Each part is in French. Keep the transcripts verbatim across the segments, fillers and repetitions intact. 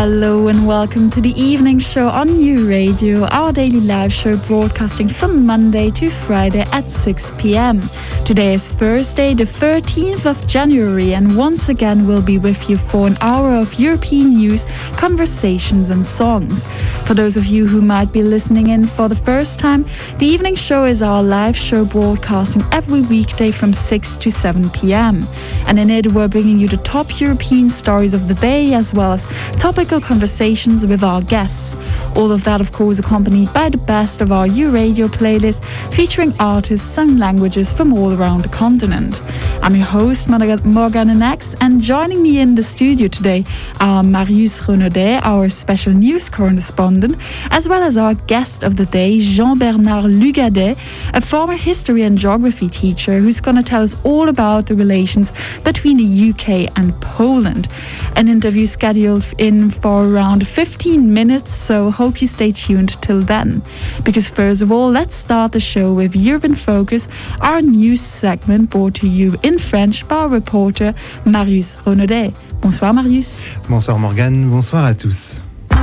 Hello and welcome to the evening show on U Radio, our daily live show broadcasting from Monday to Friday at six p.m. Today is Thursday, the thirteenth of January, and once again we'll be with you for an hour of European news, conversations and songs. For those of you who might be listening in for the first time, the evening show is our live show broadcasting every weekday from six to seven p.m. And in it we're bringing you the top European stories of the day as well as topical conversations with our guests. All of that, of course, accompanied by the best of our U Radio playlist featuring artists and languages from all around the continent. I'm your host, Morgane Nex, and joining me in the studio today are Marius Renaudet, our special news correspondent, as well as our guest of the day, Jean-Bernard Lugadet, a former history and geography teacher who's going to tell us all about the relations between the U K and Poland. An interview scheduled in for around fifteen minutes, so hope you stay tuned till then. Because first of all, let's start the show with Urban Focus, our news segment brought to you in French by our reporter Marius Renaudet. Bonsoir Marius. Bonsoir Morgane, bonsoir à tous.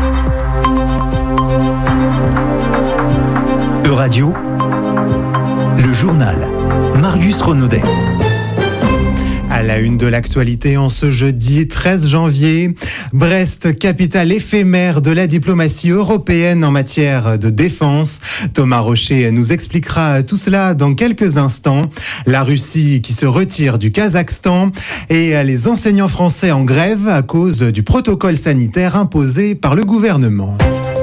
Euradio, le journal, Marius Renaudet. À la une de l'actualité en ce jeudi treize janvier, Brest, capitale éphémère de la diplomatie européenne en matière de défense. Thomas Rocher nous expliquera tout cela dans quelques instants. La Russie qui se retire du Kazakhstan et les enseignants français en grève à cause du protocole sanitaire imposé par le gouvernement.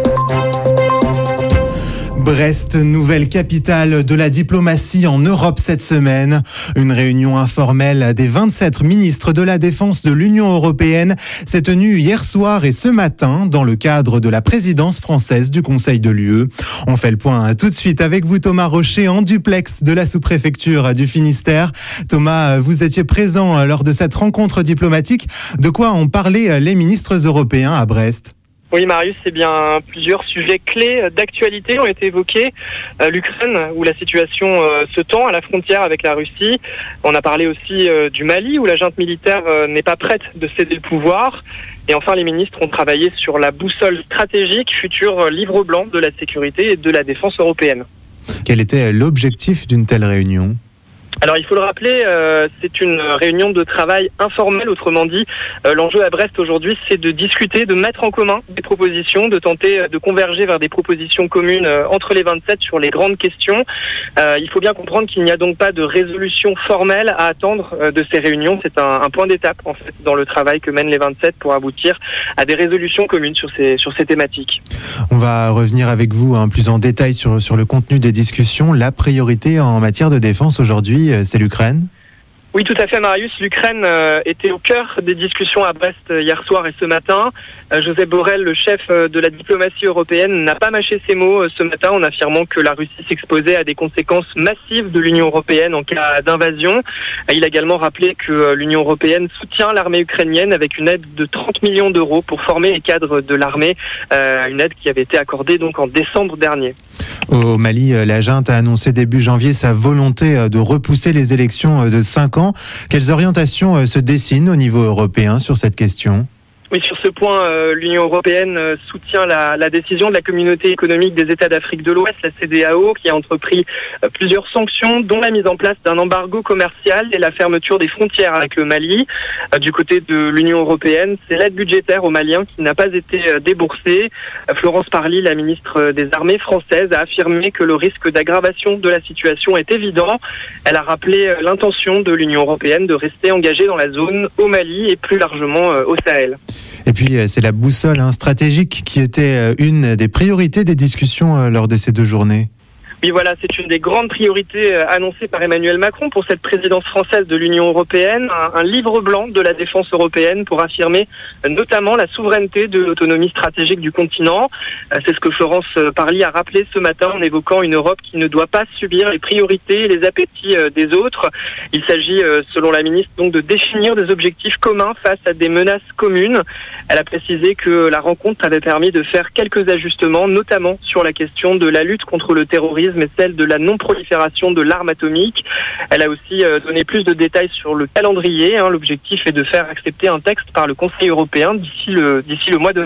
Brest, nouvelle capitale de la diplomatie en Europe cette semaine. Une réunion informelle des vingt-sept ministres de la Défense de l'Union européenne s'est tenue hier soir et ce matin dans le cadre de la présidence française du Conseil de l'U E. On fait le point tout de suite avec vous, Thomas Rocher, en duplex de la sous-préfecture du Finistère. Thomas, vous étiez présent lors de cette rencontre diplomatique. De quoi ont parlé les ministres européens à Brest ? Oui, Marius, c'est bien plusieurs sujets clés d'actualité ont été évoqués. Euh, L'Ukraine, où la situation euh, se tend à la frontière avec la Russie. On a parlé aussi euh, du Mali, où la junte militaire euh, n'est pas prête de céder le pouvoir. Et enfin, les ministres ont travaillé sur la boussole stratégique, futur livre blanc de la sécurité et de la défense européenne. Quel était l'objectif d'une telle réunion ? Alors il faut le rappeler, euh, c'est une réunion de travail informelle, autrement dit. Euh, l'enjeu à Brest aujourd'hui, c'est de discuter, de mettre en commun des propositions, de tenter de converger vers des propositions communes euh, entre les vingt-sept sur les grandes questions. Euh, il faut bien comprendre qu'il n'y a donc pas de résolution formelle à attendre euh, de ces réunions. C'est un, un point d'étape en fait dans le travail que mènent les vingt-sept pour aboutir à des résolutions communes sur ces, sur ces thématiques. On va revenir avec vous hein, plus en détail sur, sur le contenu des discussions. La priorité en matière de défense aujourd'hui, c'est l'Ukraine ? Oui, tout à fait, Marius. L'Ukraine euh, était au cœur des discussions à Brest euh, hier soir et ce matin. Euh, Josep Borrell, le chef euh, de la diplomatie européenne, n'a pas mâché ses mots euh, ce matin en affirmant que la Russie s'exposait à des conséquences massives de l'Union européenne en cas d'invasion. Euh, il a également rappelé que euh, l'Union européenne soutient l'armée ukrainienne avec une aide de trente millions d'euros pour former les cadres de l'armée, euh, une aide qui avait été accordée donc en décembre dernier. Au Mali, la junte a annoncé début janvier sa volonté de repousser les élections de cinq ans. Quelles orientations se dessinent au niveau européen sur cette question ? Oui, sur ce point, euh, l'Union européenne euh, soutient la, la décision de la communauté économique des États d'Afrique de l'Ouest, la C D A O, qui a entrepris euh, plusieurs sanctions, dont la mise en place d'un embargo commercial et la fermeture des frontières avec le Mali. Euh, du côté de l'Union européenne, c'est l'aide budgétaire aux Maliens qui n'a pas été euh, déboursée. Euh, Florence Parly, la ministre des Armées française, a affirmé que le risque d'aggravation de la situation est évident. Elle a rappelé euh, l'intention de l'Union européenne de rester engagée dans la zone au Mali et plus largement euh, au Sahel. Et puis, c'est la boussole hein, stratégique qui était une des priorités des discussions euh, lors de ces deux journées. Oui, voilà, c'est une des grandes priorités annoncées par Emmanuel Macron pour cette présidence française de l'Union européenne, un, un livre blanc de la défense européenne pour affirmer notamment la souveraineté de l'autonomie stratégique du continent. C'est ce que Florence Parly a rappelé ce matin en évoquant une Europe qui ne doit pas subir les priorités et les appétits des autres. Il s'agit, selon la ministre, donc de définir des objectifs communs face à des menaces communes. Elle a précisé que la rencontre avait permis de faire quelques ajustements, notamment sur la question de la lutte contre le terrorisme mais celle de la non-prolifération de l'arme atomique. Elle a aussi euh, donné plus de détails sur le calendrier. Hein. L'objectif est de faire accepter un texte par le Conseil européen d'ici le, d'ici le mois de mars.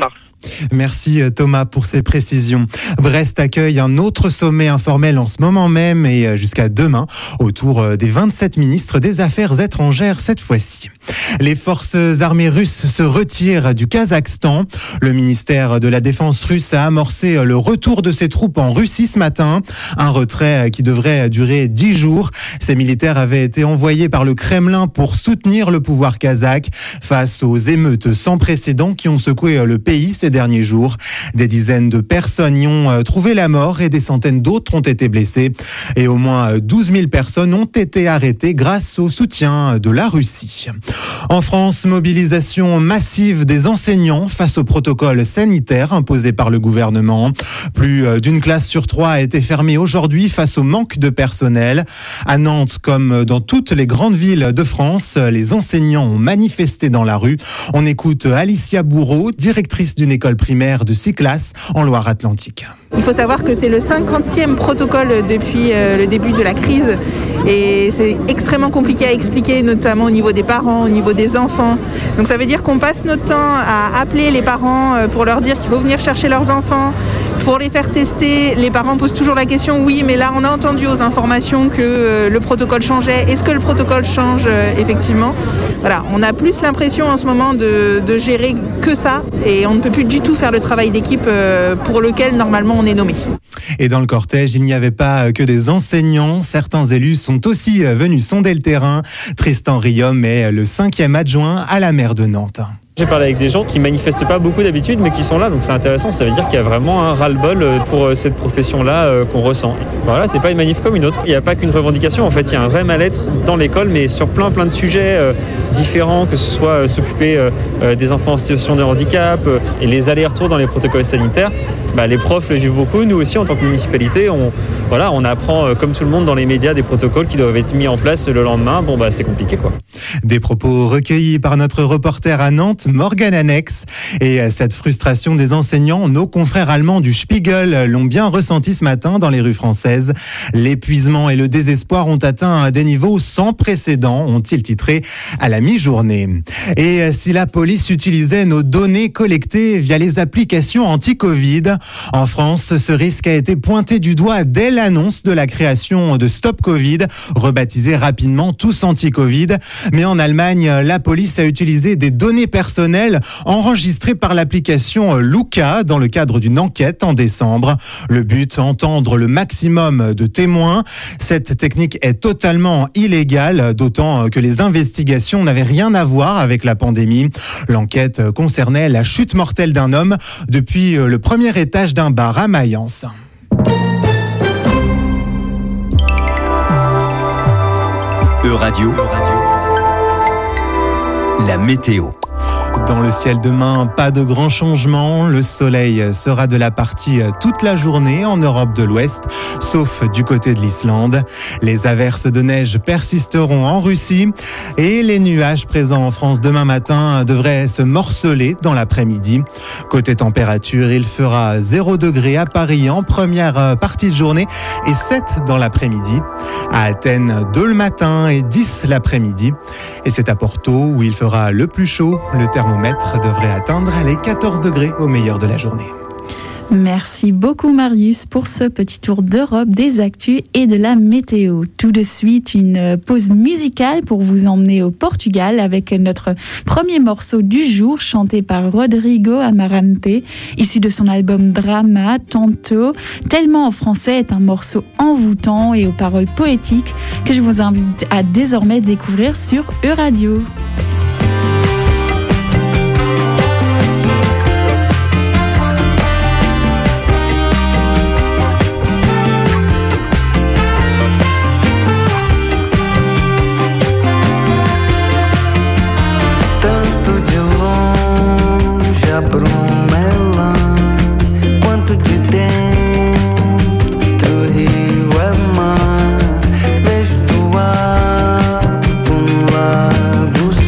Merci Thomas pour ces précisions. Brest accueille un autre sommet informel en ce moment même et jusqu'à demain autour des vingt-sept ministres des Affaires étrangères cette fois-ci. Les forces armées russes se retirent du Kazakhstan. Le ministère de la Défense russe a amorcé le retour de ses troupes en Russie ce matin. Un retrait qui devrait durer dix jours. Ces militaires avaient été envoyés par le Kremlin pour soutenir le pouvoir kazakh face aux émeutes sans précédent qui ont secoué le pays ces derniers jours. Des dizaines de personnes y ont trouvé la mort et des centaines d'autres ont été blessées. Et au moins douze mille personnes ont été arrêtées grâce au soutien de la Russie. En France, mobilisation massive des enseignants face au protocole sanitaire imposé par le gouvernement. Plus d'une classe sur trois a été fermée aujourd'hui face au manque de personnel. À Nantes, comme dans toutes les grandes villes de France, les enseignants ont manifesté dans la rue. On écoute Alicia Bourreau, directrice d'une école primaire de six classes en Loire-Atlantique. Il faut savoir que c'est le cinquantième protocole depuis le début de la crise et c'est extrêmement compliqué à expliquer, notamment au niveau des parents, au niveau des enfants. Donc ça veut dire qu'on passe notre temps à appeler les parents pour leur dire qu'il faut venir chercher leurs enfants, pour les faire tester. Les parents posent toujours la question, oui, mais là on a entendu aux informations que le protocole changeait. Est-ce que le protocole change effectivement ? Voilà, on a plus l'impression en ce moment de, de gérer que ça et on ne peut plus du tout faire le travail d'équipe pour lequel normalement on est nommé. Et dans le cortège, il n'y avait pas que des enseignants. Certains élus sont aussi venus sonder le terrain. Tristan Riom est le cinquième adjoint à la maire de Nantes. J'ai parlé avec des gens qui manifestent pas beaucoup d'habitude mais qui sont là, donc c'est intéressant, ça veut dire qu'il y a vraiment un ras-le-bol pour cette profession-là qu'on ressent. Voilà, c'est pas une manif comme une autre, il n'y a pas qu'une revendication, en fait il y a un vrai mal-être dans l'école mais sur plein plein de sujets euh, différents, que ce soit euh, s'occuper euh, des enfants en situation de handicap euh, et les allers-retours dans les protocoles sanitaires. Bah, les profs le vivent beaucoup, nous aussi en tant que municipalité, on, voilà, on apprend euh, comme tout le monde dans les médias des protocoles qui doivent être mis en place le lendemain, bon bah c'est compliqué quoi. Des propos recueillis par notre reporter à Nantes, Morgane Annex. Et cette frustration des enseignants, nos confrères allemands du Spiegel l'ont bien ressenti ce matin dans les rues françaises. L'épuisement et le désespoir ont atteint des niveaux sans précédent, ont-ils titré à la mi-journée. Et si la police utilisait nos données collectées via les applications anti-Covid, en France, ce risque a été pointé du doigt dès l'annonce de la création de Stop Covid, rebaptisé rapidement Tous Anti-Covid. Mais en Allemagne, la police a utilisé des données personnelles enregistrées par l'application Luca dans le cadre d'une enquête en décembre. Le but, entendre le maximum de témoins. Cette technique est totalement illégale, d'autant que les investigations n'avaient rien à voir avec la pandémie. L'enquête concernait la chute mortelle d'un homme depuis le premier étage d'un bar à Mayence. Euradio, la météo. Dans le ciel demain, pas de grands changements. Le soleil sera de la partie toute la journée en Europe de l'Ouest, sauf du côté de l'Islande. Les averses de neige persisteront en Russie et les nuages présents en France demain matin devraient se morceler dans l'après-midi. Côté température, il fera zéro degré à Paris en première partie de journée et sept dans l'après-midi. À Athènes, deux le matin et dix l'après-midi. Et c'est à Porto où il fera le plus chaud. Le thermomètre devrait atteindre les quatorze degrés au meilleur de la journée. Merci beaucoup Marius pour ce petit tour d'Europe, des actus et de la météo. Tout de suite, une pause musicale pour vous emmener au Portugal avec notre premier morceau du jour chanté par Rodrigo Amarante, issu de son album Drama, Tanto. Tellement en français est un morceau envoûtant et aux paroles poétiques que je vous invite à désormais découvrir sur Euradio. Vejo do alto um lago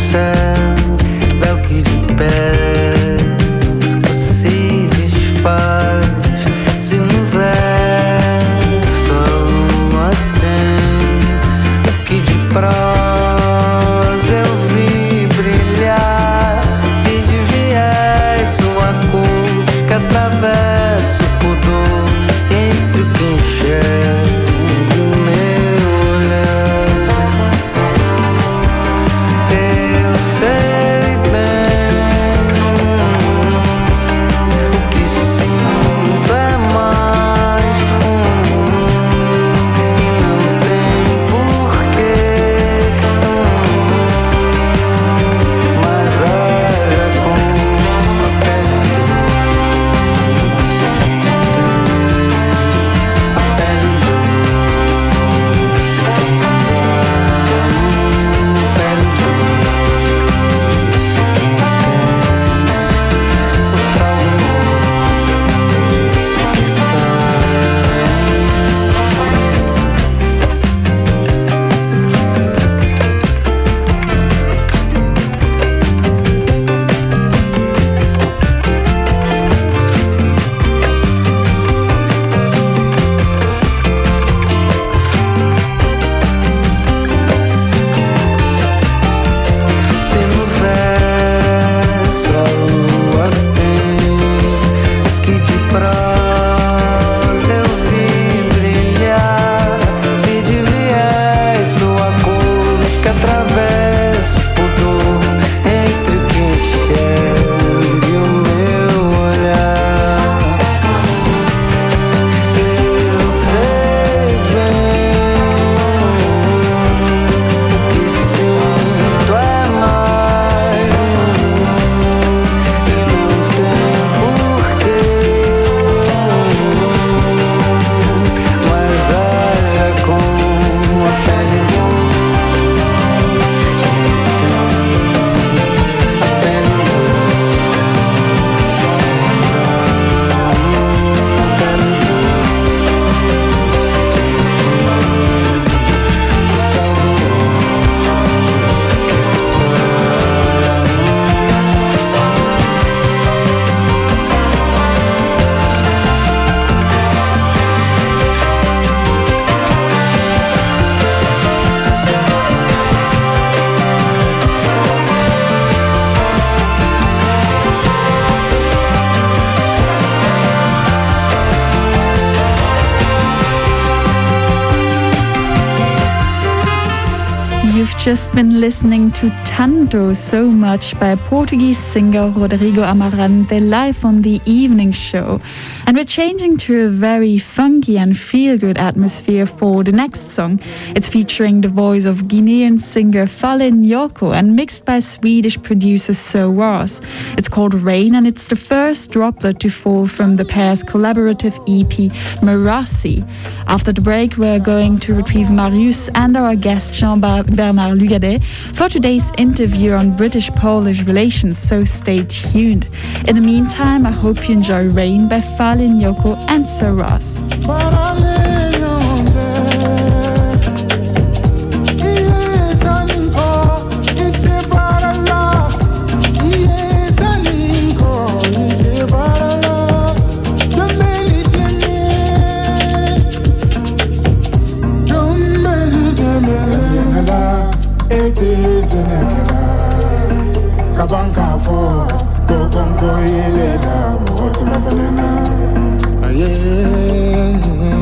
Just been listening to Tanto So Much by Portuguese singer Rodrigo Amarante live on the evening show. And we're changing to a very funky and feel-good atmosphere for the next song. It's featuring the voice of Guinean singer Fally Nyoko and mixed by Swedish producer So Was. It's called Rain and it's the first droplet to fall from the pair's collaborative E P Merasi. After the break, we're going to retrieve Marius and our guest Jean-Bernard Lugadet for today's interview on British-Polish relations, so stay tuned. In the meantime, I hope you enjoy Rain by Fally Nyoko and So Was. Kabanka for go gongo ilela moti mafanena ayen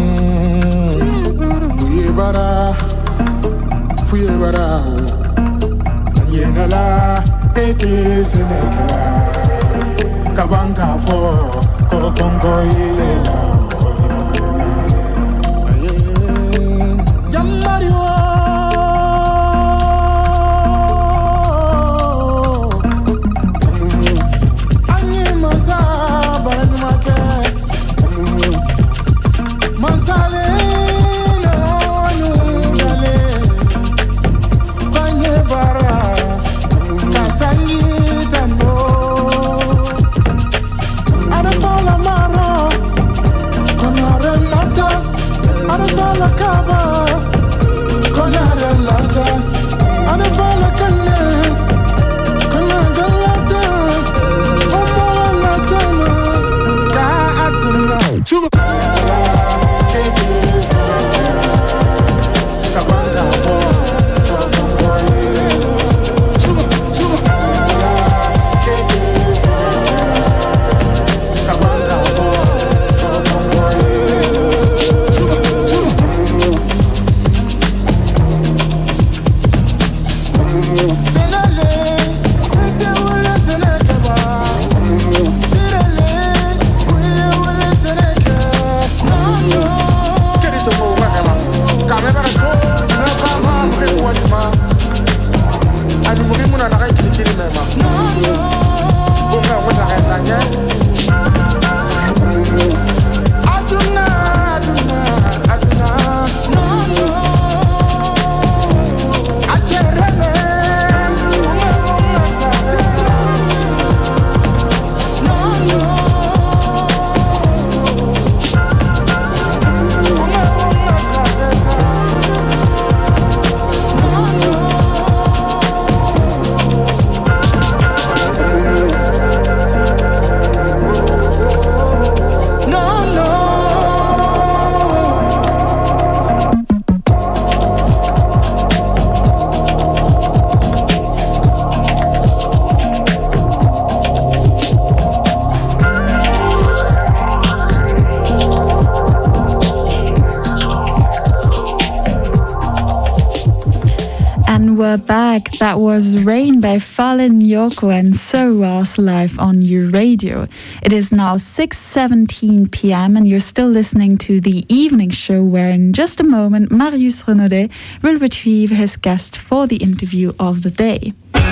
fuye bara fuye bara yena la ete senekela Kabanka for go gongo ilela moti mafanena ayen yamario And we're back. That was Rain by Fallen Yoko and Soras live on U Radio. It is now six seventeen p.m. and you're still listening to the evening show where in just a moment Marius Renaudet will retrieve his guest for the interview of the day.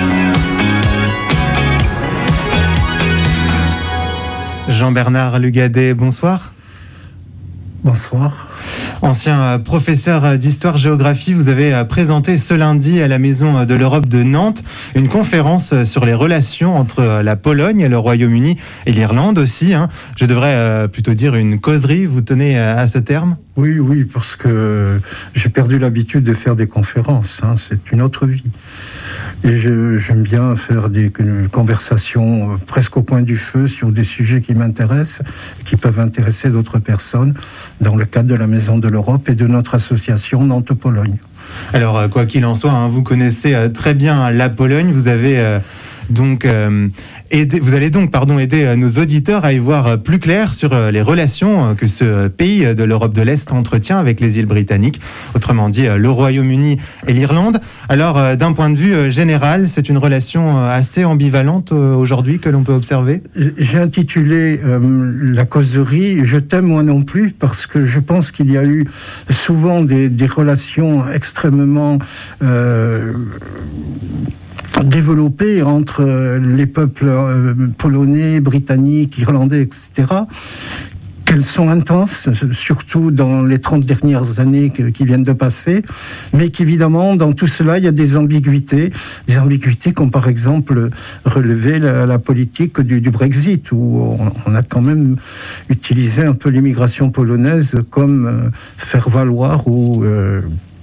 Jean-Bernard Lugadet, bonsoir. Bonsoir. Ancien professeur d'histoire-géographie, vous avez présenté ce lundi à la Maison de l'Europe de Nantes une conférence sur les relations entre la Pologne, le Royaume-Uni et l'Irlande aussi. Hein. Je devrais plutôt dire une causerie, vous tenez à ce terme ? Oui, oui, parce que j'ai perdu l'habitude de faire des conférences. Hein. C'est une autre vie. Et je, j'aime bien faire des conversations presque au coin du feu sur des sujets qui m'intéressent et qui peuvent intéresser d'autres personnes dans le cadre de la Maison de l'Europe et de notre association Nantes-Pologne. Alors, quoi qu'il en soit, hein, vous connaissez très bien la Pologne. Vous avez euh, donc euh, aidé, vous allez donc pardon aider nos auditeurs à y voir plus clair sur les relations que ce pays de l'Europe de l'Est entretient avec les îles britanniques, autrement dit le Royaume-Uni et l'Irlande. Alors, euh, d'un point de vue général, c'est une relation assez ambivalente euh, aujourd'hui que l'on peut observer. J'ai intitulé euh, la causerie « Je t'aime moi non plus » parce que je pense qu'il y a eu souvent des, des relations extrêmement euh, développées entre les peuples euh, polonais, britanniques, irlandais, et cetera, qu'elles sont intenses, surtout dans les trente dernières années qui viennent de passer, mais qu'évidemment, dans tout cela, il y a des ambiguïtés, des ambiguïtés comme par exemple relevé la, la politique du, du Brexit, où on, on a quand même utilisé un peu l'immigration polonaise comme euh, faire valoir ou euh,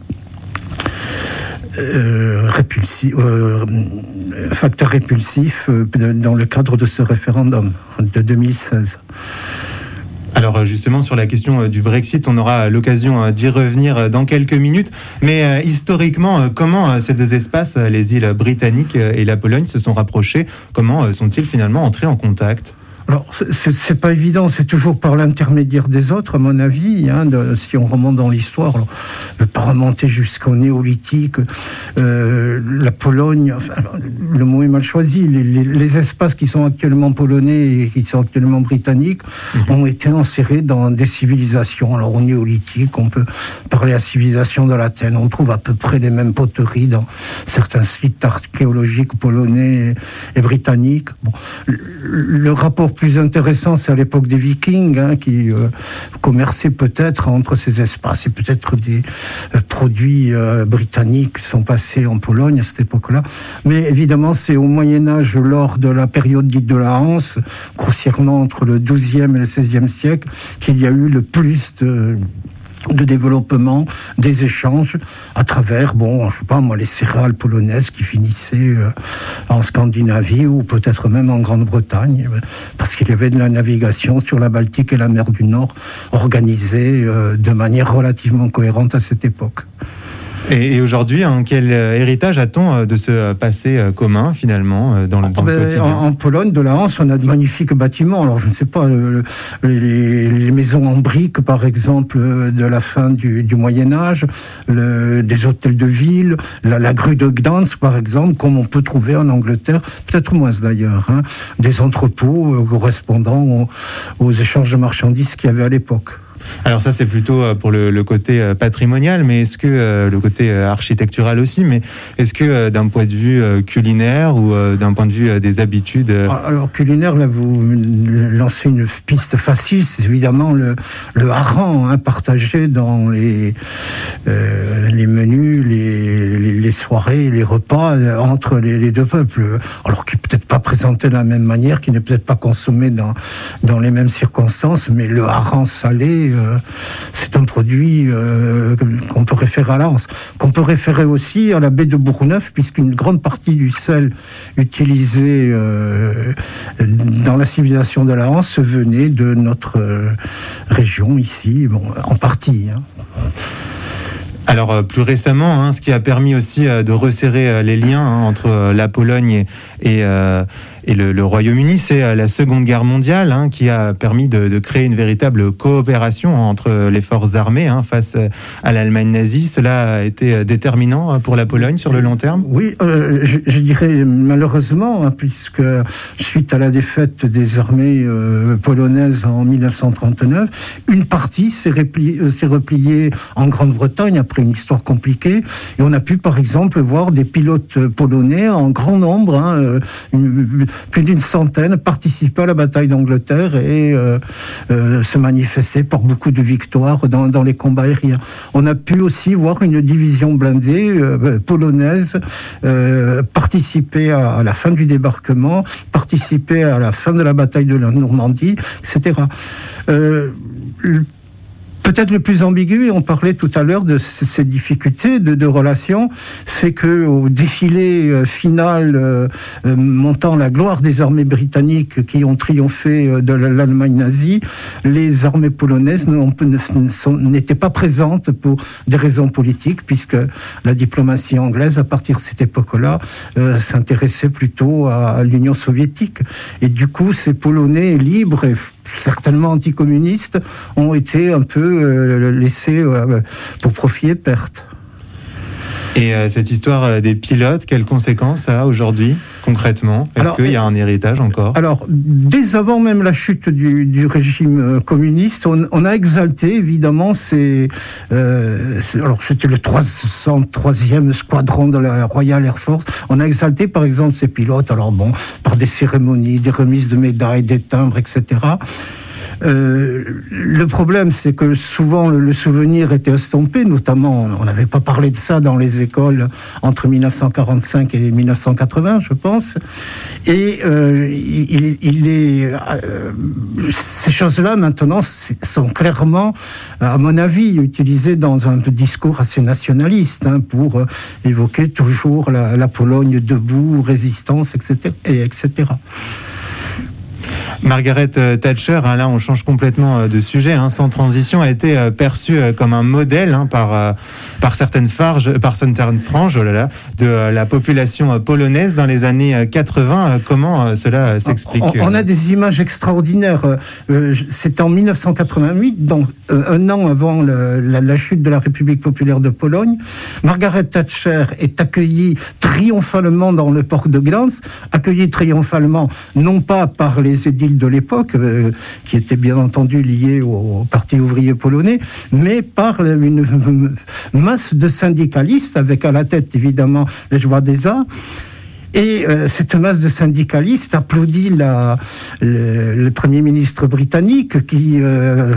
Euh, répulsif, euh, facteur répulsif euh, dans le cadre de ce référendum de deux mille seize. Alors justement, sur la question du Brexit, on aura l'occasion d'y revenir dans quelques minutes. Mais euh, historiquement, comment ces deux espaces, les îles britanniques et la Pologne, se sont rapprochés ? Comment sont-ils finalement entrés en contact ? Alors, c'est, c'est pas évident, c'est toujours par l'intermédiaire des autres, à mon avis. Hein, de, si on remonte dans l'histoire, alors, ne pas remonter jusqu'au néolithique, euh, la Pologne, enfin, le mot est mal choisi, les, les, les espaces qui sont actuellement polonais et qui sont actuellement britanniques mmh. ont été insérés dans des civilisations. Alors, au néolithique, on peut parler à la civilisation de l'Athènes, on trouve à peu près les mêmes poteries dans certains sites archéologiques polonais et, et britanniques. Bon, le, le rapport plus intéressant, c'est à l'époque des Vikings, hein, qui euh, commerçaient peut-être entre ces espaces. Et peut-être des euh, produits euh, britanniques sont passés en Pologne à cette époque-là. Mais évidemment, c'est au Moyen-Âge, lors de la période dite de la Hanse, grossièrement entre le douzième et le seizième siècle, qu'il y a eu le plus de... de développement des échanges à travers, bon, je sais pas moi, les céréales polonaises qui finissaient euh, en Scandinavie ou peut-être même en Grande-Bretagne, parce qu'il y avait de la navigation sur la Baltique et la mer du Nord organisée euh, de manière relativement cohérente à cette époque. Et, et aujourd'hui, hein, quel héritage a-t-on de ce passé commun, finalement, dans le, dans ben, le quotidien ? en, en Pologne, de la Hanse, on a de magnifiques bâtiments. Alors, je ne sais pas, le, les, les maisons en briques, par exemple, de la fin du, du Moyen-Âge, le, des hôtels de ville, la, la grue de Gdansk, par exemple, comme on peut trouver en Angleterre, peut-être moins d'ailleurs, hein, des entrepôts euh, correspondant aux, aux échanges de marchandises qu'il y avait à l'époque. Alors ça, c'est plutôt pour le, le côté patrimonial, mais est-ce que euh, le côté architectural aussi, mais est-ce que euh, d'un point de vue euh, culinaire ou euh, d'un point de vue euh, des habitudes euh... Alors culinaire, là, vous lancez une piste facile, c'est évidemment le, le hareng, hein, partagé dans les, euh, les menus, les, les, les soirées, les repas euh, entre les, les deux peuples. Alors qui n'est peut-être pas présenté de la même manière, qui n'est peut-être pas consommé dans, dans les mêmes circonstances, mais le hareng salé, Euh, c'est un produit euh, qu'on peut référer à la Hanse, qu'on peut référer aussi à la baie de Bourgneuf, puisqu'une grande partie du sel utilisé euh, dans la civilisation de la Hanse venait de notre euh, région ici, bon, en partie. Hein. Alors plus récemment, hein, ce qui a permis aussi euh, de resserrer euh, les liens hein, entre euh, la Pologne et, et, euh, Et le, le Royaume-Uni, c'est la Seconde Guerre mondiale hein, qui a permis de, de créer une véritable coopération entre les forces armées hein, face à l'Allemagne nazie. Cela a été déterminant pour la Pologne sur le long terme ? Oui, euh, je, je dirais malheureusement, hein, puisque suite à la défaite des armées euh, polonaises en dix-neuf cent trente-neuf, une partie s'est, repli- s'est repliée en Grande-Bretagne après une histoire compliquée. Et on a pu par exemple voir des pilotes polonais en grand nombre, hein, une, plus d'une centaine, participer à la bataille d'Angleterre et euh, euh, se manifester par beaucoup de victoires dans, dans les combats aériens. On a pu aussi voir une division blindée euh, polonaise euh, participer à, à la fin du débarquement, participer à la fin de la bataille de la Normandie, et cetera. Euh, Peut-être le plus ambigu, et on parlait tout à l'heure de ces difficultés de, de relations, c'est qu'au défilé final euh, euh, montant la gloire des armées britanniques qui ont triomphé de l'Allemagne nazie, les armées polonaises n'étaient pas présentes pour des raisons politiques, puisque la diplomatie anglaise, à partir de cette époque-là, euh, s'intéressait plutôt à, à l'Union soviétique. Et du coup, ces Polonais libres et certainement anticommunistes ont été un peu euh, laissés euh, pour profit et perte. Et euh, cette histoire des pilotes, quelles conséquences ça a aujourd'hui, concrètement ? Est-ce alors, qu'il y a un héritage encore ? Alors, dès avant même la chute du, du régime communiste, on, on a exalté, évidemment, ces... Euh, alors, c'était le trois cent troisième squadron de la Royal Air Force. On a exalté, par exemple, ces pilotes, alors bon, par des cérémonies, des remises de médailles, des timbres, et cetera. Euh, le problème, c'est que souvent le, le souvenir était estompé, notamment, on n'avait pas parlé de ça dans les écoles entre dix-neuf cent quarante-cinq et dix-neuf cent quatre-vingts, je pense. Et euh, il, il est, euh, ces choses-là, maintenant, sont clairement, à mon avis, utilisées dans un discours assez nationaliste, hein, pour euh, évoquer toujours la, la Pologne debout, résistance, et cetera, et et cetera. Margaret Thatcher, hein, là on change complètement de sujet, hein, sans transition, a été perçue comme un modèle hein, par, par, certaines farges, par certaines franges oh là là, de la population polonaise dans les années quatre-vingts. Comment cela s'explique ? On, on a des images extraordinaires. C'était en dix-neuf cent quatre-vingt-huit, donc un an avant le, la, la chute de la République populaire de Pologne. Margaret Thatcher est accueillie triomphalement dans le port de Gdansk, accueillie triomphalement non pas par les édiles de l'époque, euh, qui était bien entendu lié au, au Parti ouvrier polonais, mais par une masse de syndicalistes, avec à la tête évidemment les Joadesa. Et euh, cette masse de syndicalistes applaudit la, le, le Premier ministre britannique qui euh,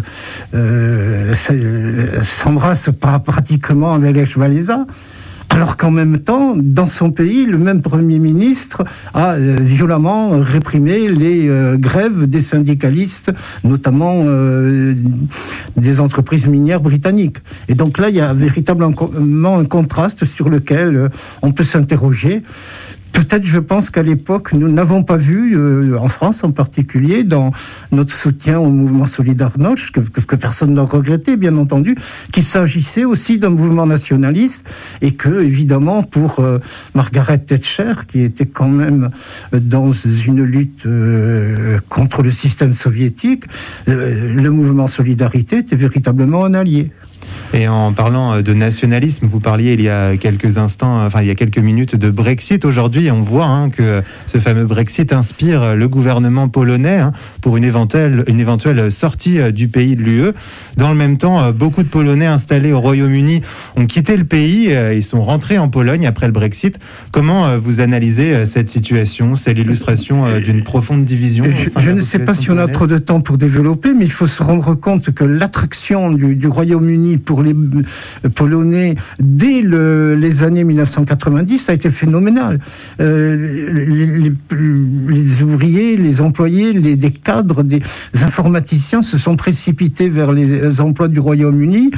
euh, s'embrasse pas pratiquement avec les Joadesa. Alors qu'en même temps, dans son pays, le même Premier ministre a euh, violemment réprimé les euh, grèves des syndicalistes, notamment euh, des entreprises minières britanniques. Et donc là, il y a véritablement un contraste sur lequel euh, on peut s'interroger. Peut-être, je pense qu'à l'époque, nous n'avons pas vu, euh, en France en particulier, dans notre soutien au mouvement Solidarność, que, que, que personne n'a regretté, bien entendu, qu'il s'agissait aussi d'un mouvement nationaliste et que, évidemment, pour euh, Margaret Thatcher, qui était quand même dans une lutte euh, contre le système soviétique, euh, le mouvement Solidarité était véritablement un allié. Et en parlant de nationalisme, vous parliez il y a quelques instants, enfin il y a quelques minutes de Brexit. Aujourd'hui, on voit hein, que ce fameux Brexit inspire le gouvernement polonais hein, pour une éventuelle, une éventuelle sortie du pays de l'U E. Dans le même temps, beaucoup de Polonais installés au Royaume-Uni ont quitté le pays et sont rentrés en Pologne après le Brexit. Comment vous analysez cette situation ? C'est l'illustration d'une profonde division. Je, je ne sais pas si on a trop de temps pour développer, mais il faut se rendre compte que l'attraction du, du Royaume-Uni pour les Polonais dès le, les années dix-neuf cent quatre-vingt-dix, ça a été phénoménal. Euh, les, les, les ouvriers, les employés, les, des cadres, des informaticiens se sont précipités vers les emplois du Royaume-Uni.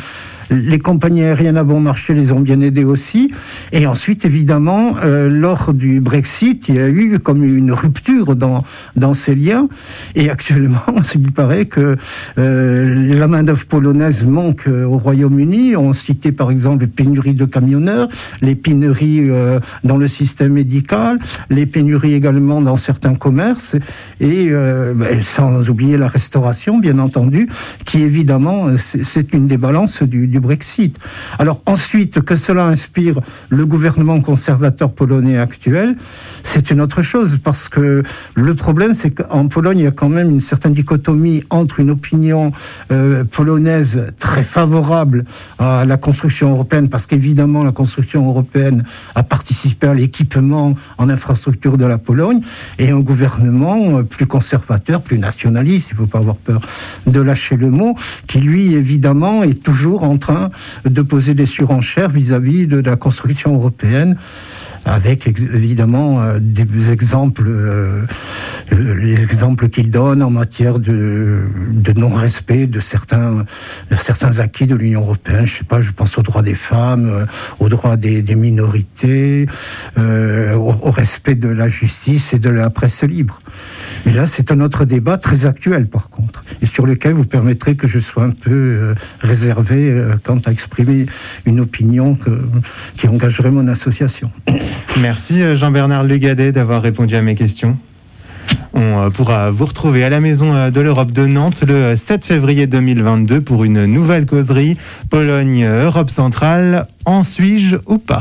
les compagnies aériennes à bon marché les ont bien aidés aussi. Et ensuite, évidemment, euh, lors du Brexit, il y a eu comme une rupture dans, dans ces liens. Et actuellement, il paraît que euh, la main-d'œuvre polonaise manque au Royaume-Uni. On citait par exemple les pénuries de camionneurs, les pénuries euh, dans le système médical, les pénuries également dans certains commerces, et euh, ben, sans oublier la restauration, bien entendu, qui évidemment, c'est, c'est une des balances du, du Brexit. Alors ensuite, que cela inspire le gouvernement conservateur polonais actuel, c'est une autre chose, parce que le problème, c'est qu'en Pologne, il y a quand même une certaine dichotomie entre une opinion euh, polonaise très favorable à la construction européenne, parce qu'évidemment, la construction européenne a participé à l'équipement en infrastructure de la Pologne, et un gouvernement plus conservateur, plus nationaliste, il ne faut pas avoir peur de lâcher le mot, qui lui, évidemment, est toujours en train de poser des surenchères vis-à-vis de la construction européenne, avec évidemment euh, des exemples, euh, les exemples qu'il donne en matière de, de non-respect de certains, de certains acquis de l'Union européenne. Je sais pas, je pense aux droits des femmes, euh, aux droits des, des minorités, euh, au, au respect de la justice et de la presse libre. Mais là, c'est un autre débat très actuel, par contre, et sur lequel vous permettrez que je sois un peu euh, réservé euh, quant à exprimer une opinion que, qui engagerait mon association. Merci Jean-Bernard Lugadet d'avoir répondu à mes questions. On pourra vous retrouver à la Maison de l'Europe de Nantes le sept février deux mille vingt-deux pour une nouvelle causerie Pologne-Europe centrale. En suis-je ou pas ?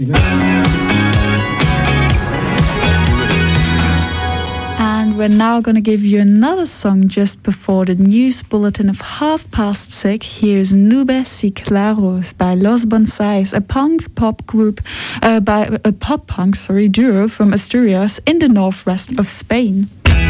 We're now going to give you another song just before the news bulletin of half past six. Here's Nubes y Claros by Los Bonsais, a punk pop group, uh, by a pop punk sorry duo from Asturias in the northwest of Spain.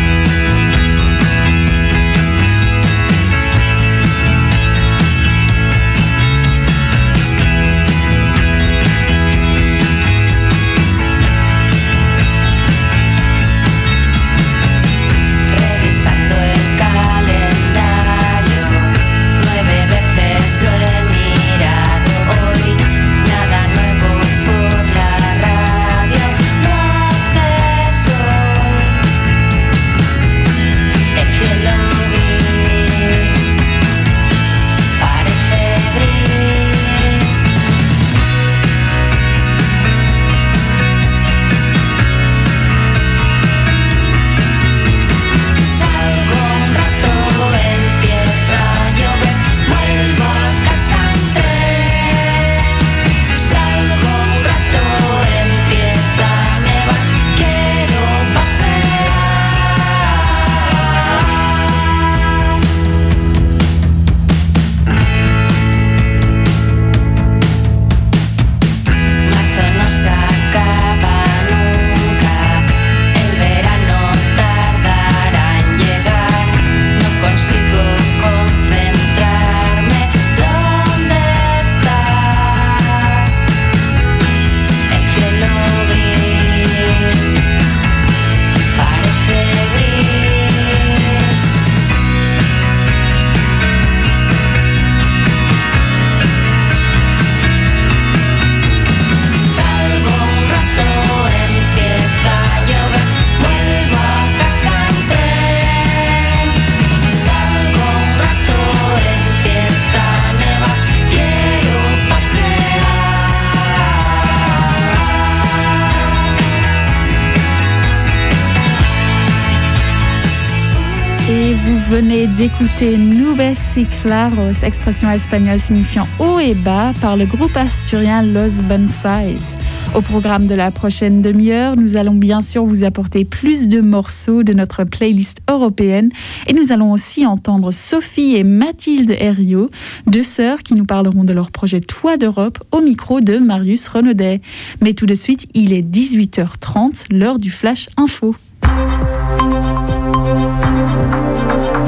venez d'écouter Nubes y Claros, expression espagnole signifiant haut et bas, par le groupe asturien Los Bonsais. Au programme de la prochaine demi-heure, nous allons bien sûr vous apporter plus de morceaux de notre playlist européenne et nous allons aussi entendre Sophie et Mathilde Herriot, deux sœurs qui nous parleront de leur projet Toit d'Europe au micro de Marius Renaudet. Mais tout de suite, il est dix-huit heures trente, l'heure du Flash Info.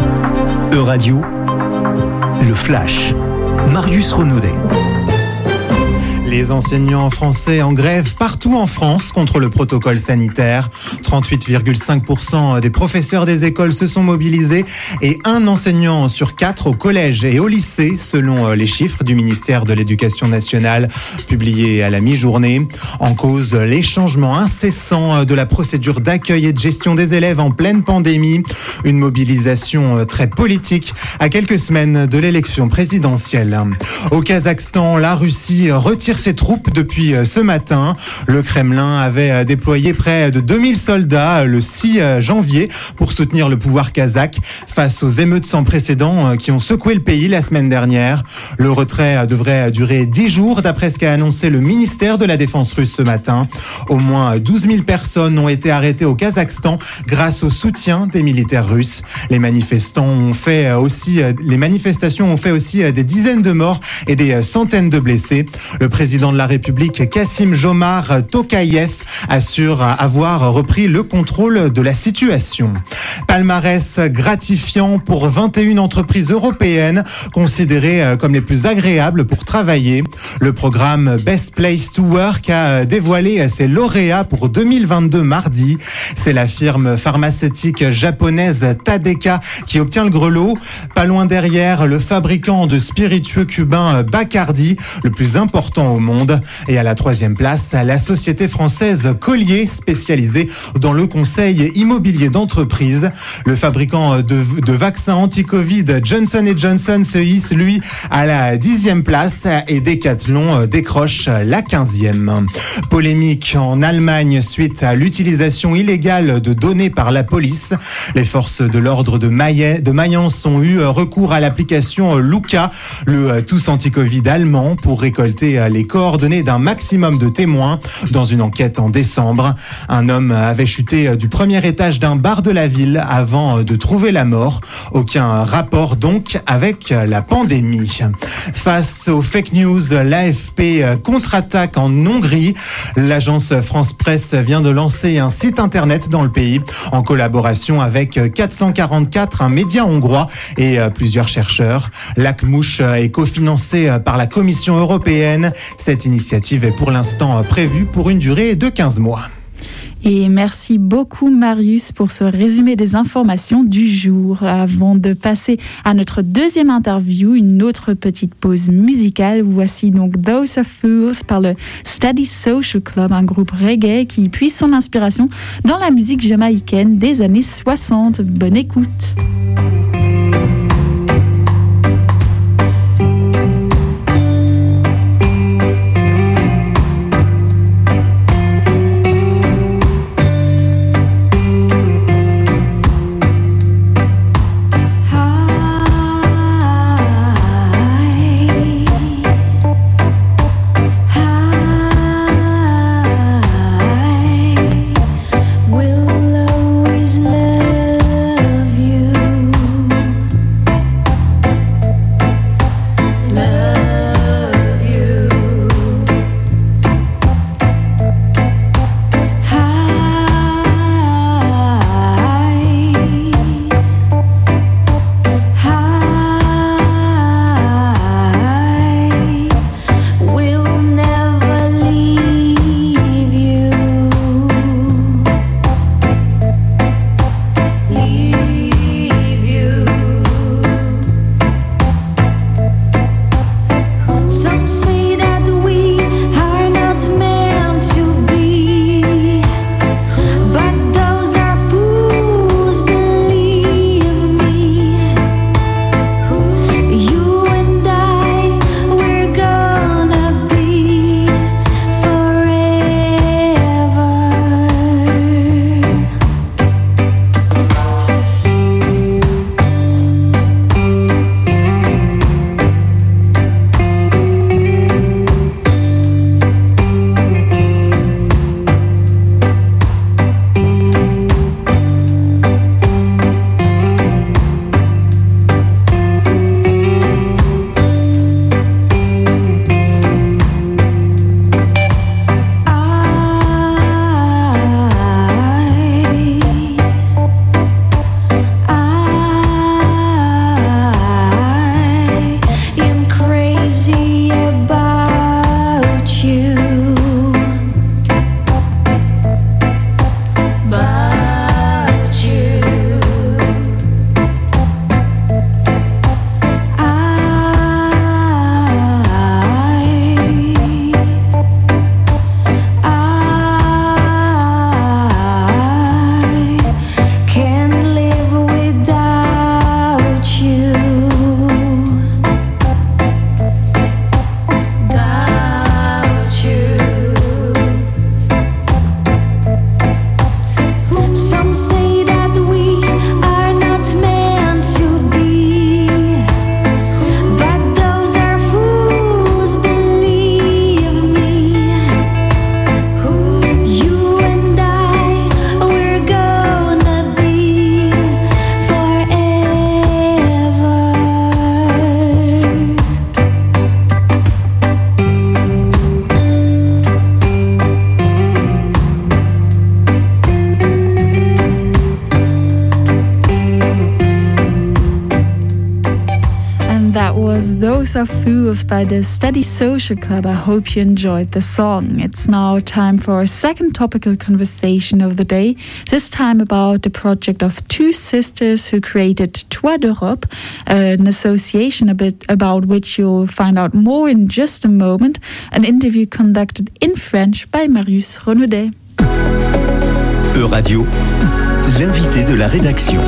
Euradio, le Flash, Marius Renaudet. Les enseignants français en grève partout en France contre le protocole sanitaire. trente-huit virgule cinq pour cent des professeurs des écoles se sont mobilisés et un enseignant sur quatre au collège et au lycée, selon les chiffres du ministère de l'Éducation nationale publiés à la mi-journée. En cause, les changements incessants de la procédure d'accueil et de gestion des élèves en pleine pandémie. Une mobilisation très politique à quelques semaines de l'élection présidentielle. Au Kazakhstan, la Russie retire ses troupes depuis ce matin. Le Kremlin avait déployé près de deux mille soldats le six janvier pour soutenir le pouvoir kazakh face aux émeutes sans précédent qui ont secoué le pays la semaine dernière. Le retrait devrait durer dix jours d'après ce qu'a annoncé le ministère de la Défense russe ce matin. Au moins douze mille personnes ont été arrêtées au Kazakhstan grâce au soutien des militaires russes. Les manifestants ont fait aussi, les manifestations ont fait aussi des dizaines de morts et des centaines de blessés. Le président de la République, Kassim-Jomart Tokayev, assure avoir repris le contrôle de la situation. Palmarès gratifiant pour vingt et une entreprises européennes considérées comme les plus agréables pour travailler. Le programme Best Place to Work a dévoilé ses lauréats pour deux mille vingt-deux mardi. C'est la firme pharmaceutique japonaise Tadeka qui obtient le grelot. Pas loin derrière, le fabricant de spiritueux cubain Bacardi, le plus important au monde. Et à la troisième place, la société française Collier, spécialisée dans le conseil immobilier d'entreprise. Le fabricant de, de vaccins anti-Covid Johnson and Johnson se hisse, lui, à la dixième place et Decathlon décroche la quinzième. Polémique en Allemagne suite à l'utilisation illégale de données par la police. Les forces de l'ordre de, Maye, de Mayence ont eu recours à l'application Luca, le tous anti-Covid allemand, pour récolter les coordonnées d'un maximum de témoins dans une enquête en décembre. Un homme avait chuté du premier étage d'un bar de la ville avant de trouver la mort. Aucun rapport donc avec la pandémie. Face aux fake news, l'A F P contre-attaque en Hongrie. L'agence France Presse vient de lancer un site internet dans le pays en collaboration avec quatre cent quarante-quatre, un média hongrois et plusieurs chercheurs. L'Akmouche est cofinancé par la Commission européenne. Cette initiative est pour l'instant prévue pour une durée de quinze mois. Et merci beaucoup Marius pour ce résumé des informations du jour. Avant de passer à notre deuxième interview, une autre petite pause musicale. Voici donc Those Are Fools par le Steady Social Club, un groupe reggae qui puise son inspiration dans la musique jamaïcaine des années soixante. Bonne écoute. Will always love you. That was Those Are Fools by the Steady Social Club. I hope you enjoyed the song. It's now time for our second topical conversation of the day, this time about the project of two sisters who created Toit d'Europe, an association a bit about which you'll find out more in just a moment, an interview conducted in French by Marius Renaudet. E-Radio, l'invité de la rédaction.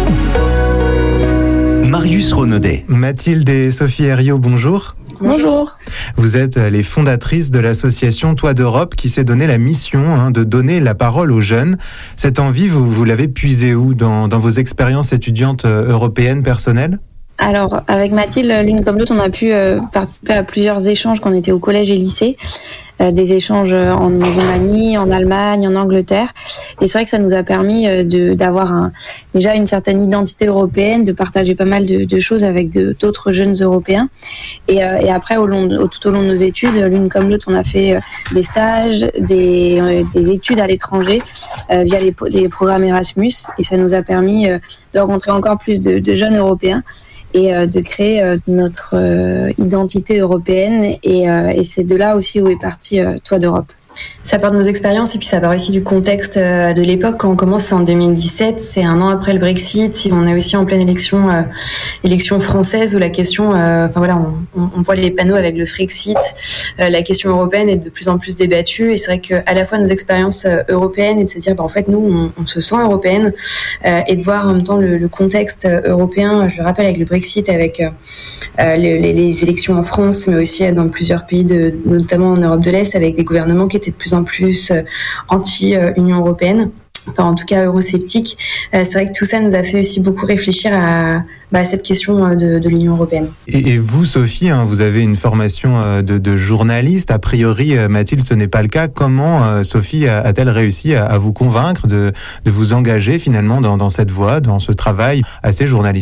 Marius Renaudet. Mathilde et Sophie Herriot, bonjour. Bonjour. Vous êtes les fondatrices de l'association Toit d'Europe qui s'est donné la mission hein, de donner la parole aux jeunes. Cette envie, vous, vous l'avez puisée où dans, dans vos expériences étudiantes européennes personnelles ? Alors, avec Mathilde, l'une comme l'autre, on a pu euh, participer à plusieurs échanges quand on était au collège et lycée. Euh, des échanges en Roumanie, en Allemagne, en Angleterre. Et c'est vrai que ça nous a permis euh, de, d'avoir un, déjà une certaine identité européenne, de partager pas mal de, de choses avec de, d'autres jeunes Européens. Et, euh, et après, au long, au, tout au long de nos études, l'une comme l'autre, on a fait euh, des stages, des, euh, des études à l'étranger euh, via les, les programmes Erasmus. Et ça nous a permis euh, de rencontrer encore plus de, de jeunes Européens et euh, de créer euh, notre euh, identité européenne. Et, euh, et c'est de là aussi où est parti euh, Toit d'Europe. Ça part de nos expériences et puis ça part aussi du contexte de l'époque. Quand on commence en deux mille dix-sept, c'est un an après le Brexit. On est aussi en pleine élection, euh, élection française où la question, euh, enfin voilà, on, on voit les panneaux avec le Frexit. Euh, la question européenne est de plus en plus débattue et c'est vrai qu'à la fois nos expériences européennes et de se dire, bah, en fait, nous, on, on se sent européenne euh, et de voir en même temps le, le contexte européen. Je le rappelle avec le Brexit, avec euh, les, les, les élections en France, mais aussi dans plusieurs pays, de, notamment en Europe de l'Est, avec des gouvernements qui étaient de plus en plus anti-Union européenne, enfin, en tout cas eurosceptiques. Euh, c'est vrai que tout ça nous a fait aussi beaucoup réfléchir à, bah, à cette question de, de l'Union européenne. Et, et vous, Sophie, hein, vous avez une formation de, de journaliste. A priori, Mathilde, ce n'est pas le cas. Comment euh, Sophie a, a-t-elle réussi à, à vous convaincre de, de vous engager finalement dans, dans cette voie, dans ce travail assez journalistique ?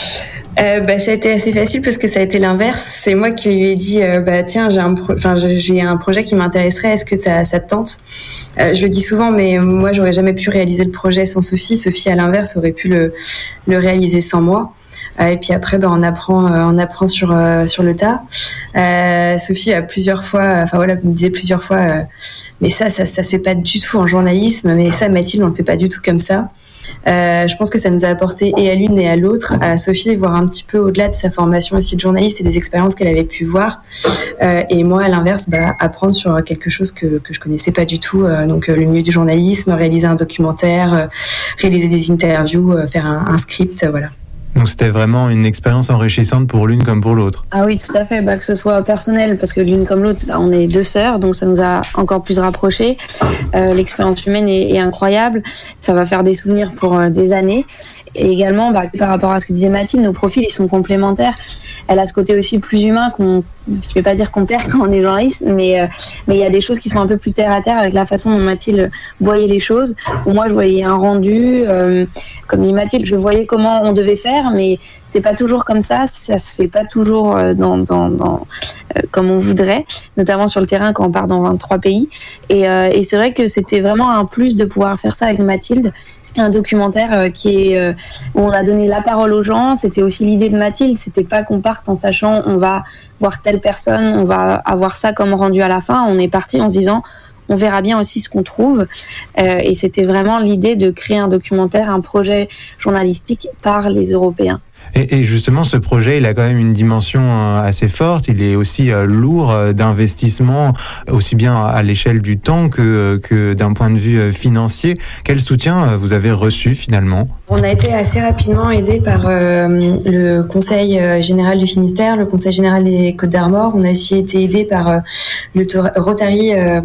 Euh, bah, ça a été assez facile parce que ça a été l'inverse. C'est moi qui lui ai dit, euh, bah tiens, j'ai un, pro- enfin, j'ai, j'ai un projet qui m'intéresserait. Est-ce que ça, ça te tente ? euh, Je le dis souvent, mais moi, j'aurais jamais pu réaliser le projet sans Sophie. Sophie, à l'inverse, aurait pu le, le réaliser sans moi. Euh, et puis après, bah, on apprend, euh, on apprend sur euh, sur le tas. Euh, Sophie a plusieurs fois, enfin voilà, me disait plusieurs fois, euh, mais ça, ça, ça se fait pas du tout en journalisme. Mais ça, Mathilde, on le fait pas du tout comme ça. Euh, je pense que ça nous a apporté et à l'une et à l'autre, à Sophie, voir un petit peu au-delà de sa formation aussi de journaliste et des expériences qu'elle avait pu voir. Euh, et moi, à l'inverse, bah, apprendre sur quelque chose que, que je connaissais pas du tout. Euh, donc, euh, le milieu du journalisme, réaliser un documentaire, euh, réaliser des interviews, euh, faire un, un script, euh, voilà. Donc c'était vraiment une expérience enrichissante pour l'une comme pour l'autre. Ah oui, tout à fait, bah, que ce soit personnel, parce que l'une comme l'autre, bah, on est deux sœurs, donc ça nous a encore plus rapprochés. Euh, l'expérience humaine est, est incroyable, ça va faire des souvenirs pour euh, des années. Et également, bah, par rapport à ce que disait Mathilde, nos profils, ils sont complémentaires. Elle a ce côté aussi plus humain qu'on, je vais pas dire qu'on perd quand on est journaliste, mais euh, mais il y a des choses qui sont un peu plus terre à terre avec la façon dont Mathilde voyait les choses. Où moi, je voyais un rendu, euh, comme dit Mathilde, je voyais comment on devait faire, mais c'est pas toujours comme ça. Ça se fait pas toujours dans dans, dans euh, comme on voudrait, notamment sur le terrain quand on part dans vingt-trois pays. Et, euh, et c'est vrai que c'était vraiment un plus de pouvoir faire ça avec Mathilde. Un documentaire qui est, où on a donné la parole aux gens. C'était aussi l'idée de Mathilde, c'était pas qu'on parte en sachant on va voir telle personne, on va avoir ça comme rendu à la fin. On est parti en se disant on verra bien aussi ce qu'on trouve. Euh, et c'était vraiment l'idée de créer un documentaire, un projet journalistique par les Européens. Et, et justement, ce projet, il a quand même une dimension assez forte. Il est aussi lourd d'investissement, aussi bien à l'échelle du temps que, que d'un point de vue financier. Quel soutien vous avez reçu finalement ? On a été assez rapidement aidés par euh, le Conseil général du Finistère, le Conseil général des Côtes-d'Armor. On a aussi été aidés par euh, le Rotary euh,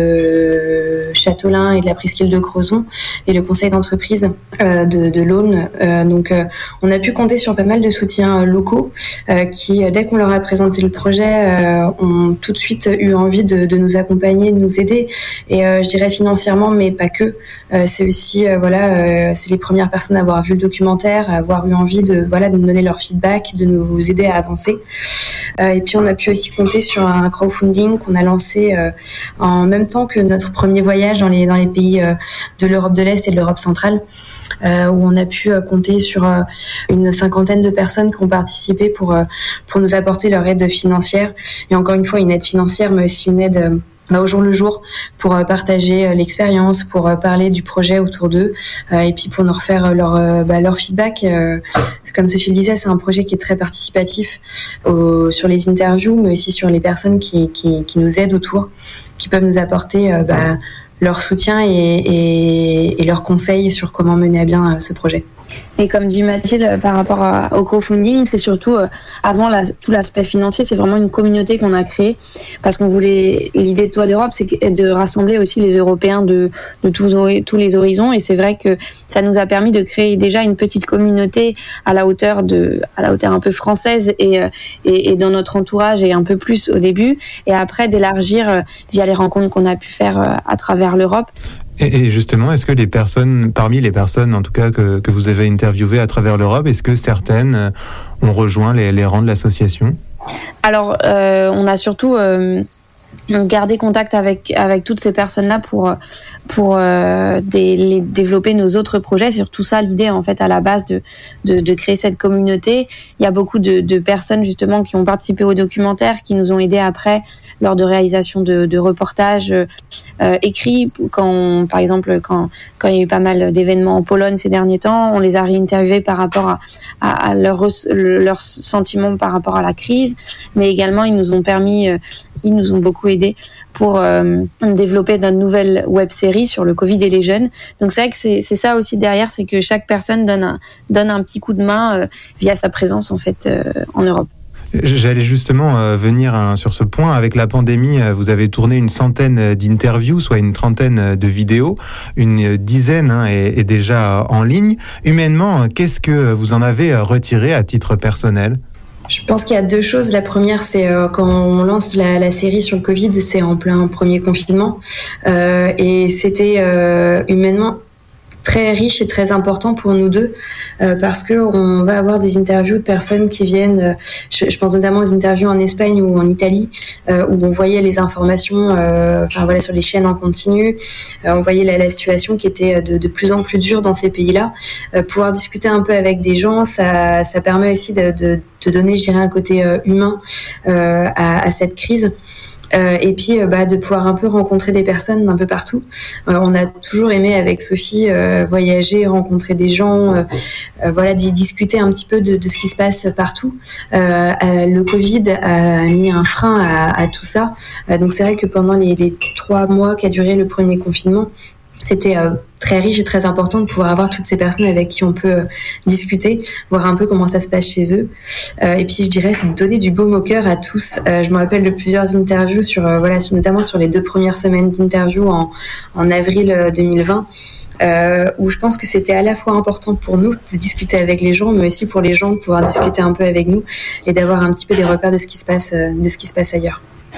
de Châteaulin et de la Presqu'île de Crozon et le Conseil d'entreprise euh, de, de l'Aune. Euh, donc, euh, on a pu compter sur pas mal de soutiens locaux euh, qui, dès qu'on leur a présenté le projet, euh, ont tout de suite eu envie de, de nous accompagner, de nous aider. Et euh, je dirais financièrement, mais pas que. Euh, c'est aussi, euh, voilà, euh, c'est les premières personnes à avoir vu le documentaire, à avoir eu envie de, voilà, de nous donner leur feedback, de nous aider à avancer. Euh, et puis on a pu aussi compter sur un crowdfunding qu'on a lancé euh, en même temps que notre premier voyage dans les dans les pays euh, de l'Europe de l'Est et de l'Europe centrale, euh, où on a pu euh, compter sur euh, une cinquantaine de personnes qui ont participé pour euh, pour nous apporter leur aide financière. Et encore une fois, une aide financière, mais aussi une aide euh, Bah, au jour le jour, pour euh, partager euh, l'expérience, pour euh, parler du projet autour d'eux, euh, et puis pour nous refaire euh, leur euh, bah, leur feedback. Euh, comme Sophie le disait, c'est un projet qui est très participatif euh, sur les interviews, mais aussi sur les personnes qui qui, qui nous aident autour, qui peuvent nous apporter euh, bah, leur soutien et, et, et leurs conseils sur comment mener à bien euh, ce projet. Et comme dit Mathilde, par rapport à, au crowdfunding, c'est surtout, euh, avant la, tout l'aspect financier, c'est vraiment une communauté qu'on a créée, parce qu'on voulait, l'idée de Toit d'Europe, c'est de rassembler aussi les Européens de, de tous, tous les horizons, et c'est vrai que ça nous a permis de créer déjà une petite communauté à la hauteur de, à la hauteur un peu française, et, et, et dans notre entourage, et un peu plus au début, et après d'élargir via les rencontres qu'on a pu faire à travers l'Europe. Et justement, est-ce que les personnes, parmi les personnes en tout cas que, que vous avez interviewées à travers l'Europe, est-ce que certaines ont rejoint les, les rangs de l'association ? Alors, euh, on a surtout euh, gardé contact avec, avec toutes ces personnes-là pour, pour euh, des, les, développer nos autres projets. C'est surtout ça l'idée en fait à la base de, de, de créer cette communauté. Il y a beaucoup de, de personnes justement qui ont participé au documentaire, qui nous ont aidés après lors de réalisation de, de reportages euh, écrits. Quand on, par exemple, quand, quand il y a eu pas mal d'événements en Pologne ces derniers temps, on les a réinterviewés par rapport à, à, à leurs leur sentiments par rapport à la crise, mais également ils nous ont permis, euh, ils nous ont beaucoup aidés pour euh, développer notre nouvelle web-série sur le Covid et les jeunes. Donc c'est vrai que c'est, c'est ça aussi derrière, c'est que chaque personne donne un, donne un petit coup de main euh, via sa présence en fait euh, en Europe. J'allais justement euh, venir hein, sur ce point. Avec la pandémie, euh, vous avez tourné une centaine d'interviews, soit une trentaine de vidéos. Une dizaine hein, est, est déjà en ligne. Humainement, qu'est-ce que vous en avez retiré à titre personnel ? Je pense qu'il y a deux choses. La première, c'est euh, quand on lance la, la série sur le Covid, c'est en plein premier confinement. Euh, et c'était euh, humainement très riche et très important pour nous deux, euh, parce que on va avoir des interviews de personnes qui viennent, euh, je, je pense notamment aux interviews en Espagne ou en Italie, euh, où on voyait les informations, euh, enfin voilà, sur les chaînes en continu, euh, on voyait la, la situation qui était de, de plus en plus dure dans ces pays-là. Euh, pouvoir discuter un peu avec des gens, ça, ça permet aussi de, de, de donner, je dirais, un côté euh, humain euh, à, à cette crise. Euh, et puis euh, bah, de pouvoir un peu rencontrer des personnes d'un peu partout. Euh, on a toujours aimé avec Sophie euh, voyager, rencontrer des gens, euh, euh, voilà, d'y discuter un petit peu de, de ce qui se passe partout. Euh, euh, le Covid a mis un frein à, à tout ça. Euh, donc c'est vrai que pendant les, les trois mois qu'a duré le premier confinement, c'était euh, très riche et très important de pouvoir avoir toutes ces personnes avec qui on peut euh, discuter, voir un peu comment ça se passe chez eux. Euh, et puis je dirais, c'est donner du baume au cœur à tous. Euh, je me rappelle de plusieurs interviews sur, euh, voilà, sur, notamment sur les deux premières semaines d'interview en, en avril deux mille vingt. Euh, où je pense que c'était à la fois important pour nous de discuter avec les gens, mais aussi pour les gens de pouvoir discuter un peu avec nous et d'avoir un petit peu des repères de ce qui se passe, euh, de ce qui se passe ailleurs.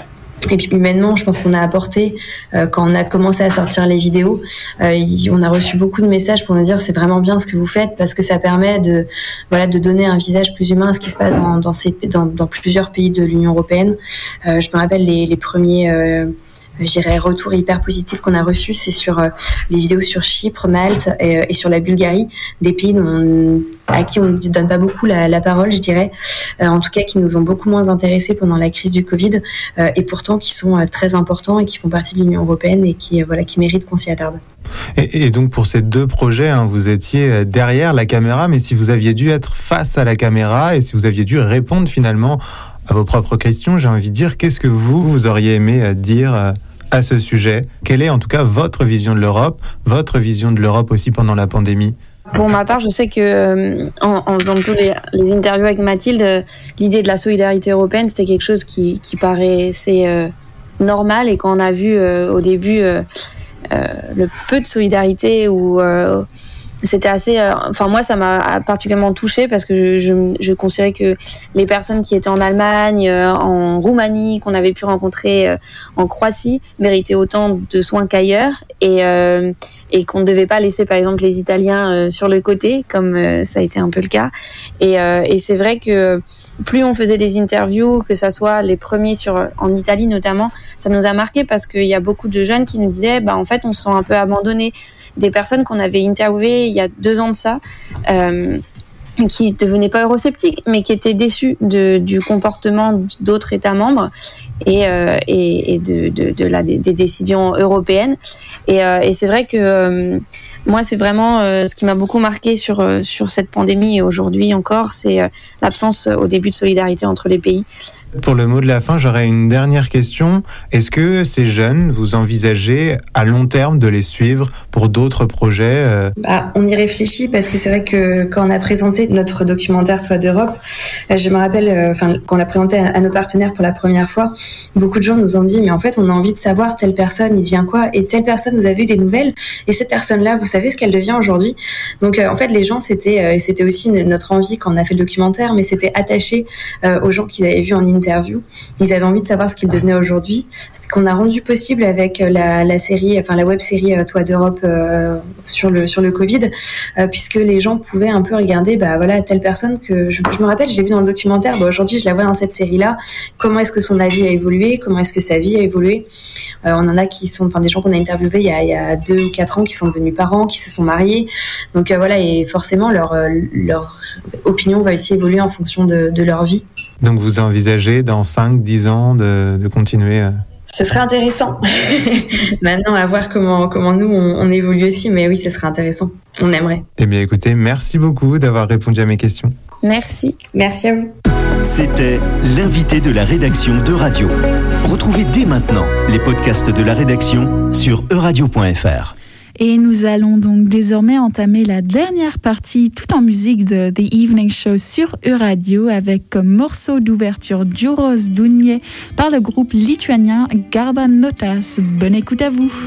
Et puis humainement, je pense qu'on a apporté, euh, quand on a commencé à sortir les vidéos, euh, y, on a reçu beaucoup de messages pour nous dire c'est vraiment bien ce que vous faites, parce que ça permet de, voilà, de donner un visage plus humain à ce qui se passe dans, dans, ces, dans, dans plusieurs pays de l'Union européenne. Euh, je me rappelle les, les premiers... Euh, je dirais retour hyper positif qu'on a reçu, c'est sur euh, les vidéos sur Chypre, Malte et, et sur la Bulgarie, des pays dont on, à qui on ne donne pas beaucoup la, la parole, je dirais, euh, en tout cas qui nous ont beaucoup moins intéressés pendant la crise du Covid, euh, et pourtant qui sont euh, très importants et qui font partie de l'Union européenne et qui, euh, voilà, qui méritent qu'on s'y attarde. Et, et donc pour ces deux projets, hein, vous étiez derrière la caméra, mais si vous aviez dû être face à la caméra et si vous aviez dû répondre finalement à vos propres questions, j'ai envie de dire, qu'est-ce que vous, vous auriez aimé dire à ce sujet ? Quelle est en tout cas votre vision de l'Europe, votre vision de l'Europe aussi pendant la pandémie ? Pour ma part, je sais que euh, en, en faisant tous les, les interviews avec Mathilde, euh, l'idée de la solidarité européenne, c'était quelque chose qui, qui paraissait euh, normal, et quand on a vu euh, au début euh, euh, le peu de solidarité ou euh, c'était assez, euh, enfin moi ça m'a particulièrement touchée, parce que je, je, je considérais que les personnes qui étaient en Allemagne, euh, en Roumanie, qu'on avait pu rencontrer euh, en Croatie, méritaient autant de soins qu'ailleurs, et euh, et qu'on ne devait pas laisser par exemple les Italiens euh, sur le côté, comme euh, ça a été un peu le cas. Et, euh, et c'est vrai que plus on faisait des interviews, que ça soit les premiers sur en Italie notamment, ça nous a marqué parce qu'il y a beaucoup de jeunes qui nous disaient bah en fait on se sent un peu abandonné. Des personnes qu'on avait interviewées il y a deux ans de ça, euh, qui devenaient pas eurosceptiques, mais qui étaient déçus de, du comportement d'autres États membres et, euh, et, et de, de, de la, des, des décisions européennes. Et, euh, et c'est vrai que euh, moi, c'est vraiment euh, ce qui m'a beaucoup marqué sur, euh, sur cette pandémie et aujourd'hui encore, c'est euh, l'absence euh, au début de solidarité entre les pays. Pour le mot de la fin, j'aurais une dernière question. Est-ce que ces jeunes, vous envisagez à long terme de les suivre pour d'autres projets euh... bah, On y réfléchit parce que c'est vrai que quand on a présenté notre documentaire Toit d'Europe, je me rappelle, enfin, euh, quand on l'a présenté à, à nos partenaires pour la première fois, beaucoup de gens nous ont dit mais en fait on a envie de savoir telle personne, il devient quoi, et telle personne, vous avez eu des nouvelles, et cette personne-là, vous savez ce qu'elle devient aujourd'hui. Donc euh, en fait les gens, c'était, euh, c'était aussi notre envie quand on a fait le documentaire, mais c'était attaché euh, aux gens qu'ils avaient vus en interview. Ils avaient envie de savoir ce qu'ils devenaient aujourd'hui. Ce qu'on a rendu possible avec la, la série, enfin la web série Toit d'Europe euh, sur le sur le Covid, euh, puisque les gens pouvaient un peu regarder, bah voilà, telle personne que je, je me rappelle, je l'ai vue dans le documentaire. Bah, aujourd'hui, je la vois dans cette série-là. Comment est-ce que son avis a évolué? Comment est-ce que sa vie a évolué? euh, On en a qui sont, enfin des gens qu'on a interviewés il y a, il y a deux ou quatre ans, qui sont devenus parents, qui se sont mariés. Donc euh, voilà, et forcément leur leur opinion va aussi évoluer en fonction de, de leur vie. Donc vous envisagez dans cinq dix ans de, de continuer à... Ce serait intéressant. Maintenant, à voir comment, comment nous, on, on évolue aussi. Mais oui, ce serait intéressant. On aimerait. Eh bien, écoutez, merci beaucoup d'avoir répondu à mes questions. Merci. Merci à vous. C'était l'invité de la rédaction d'Euradio. Retrouvez dès maintenant les podcasts de la rédaction sur euradio point f r. Et nous allons donc désormais entamer la dernière partie tout en musique de The Evening Show sur Euradio avec comme morceau d'ouverture Juros Dunie par le groupe lituanien Garba Notas. Bonne écoute à vous.